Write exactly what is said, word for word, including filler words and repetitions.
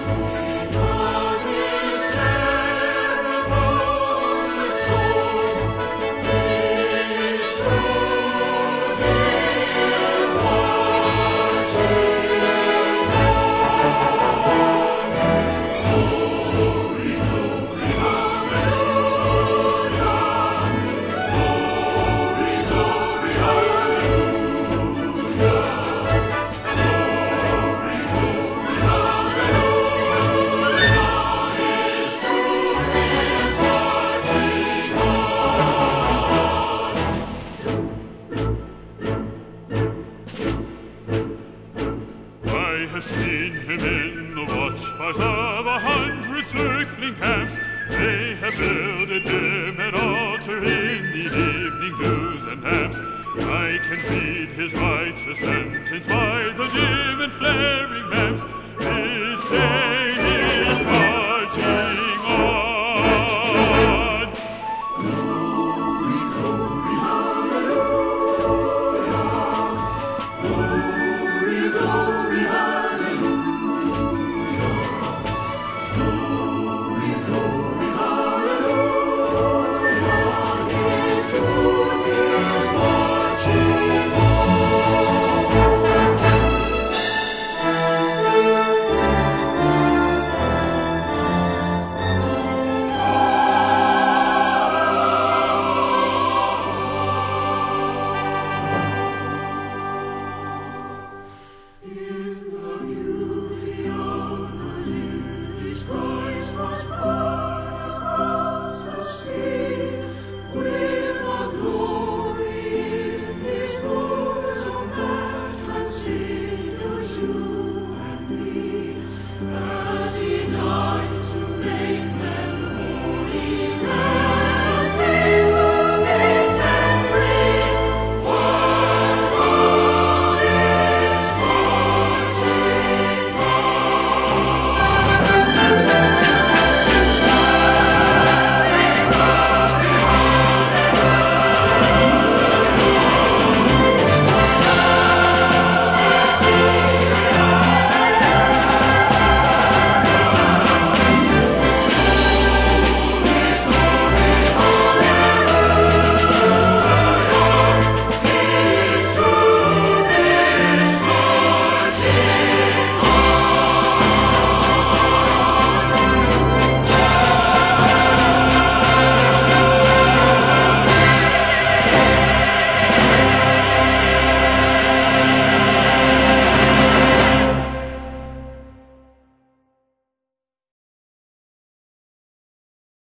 I have seen him in the watchfires of a hundred circling camps. They have builded him an altar in the evening dews and damps. I can read his righteous sentence by the dim and flaring lamps. His day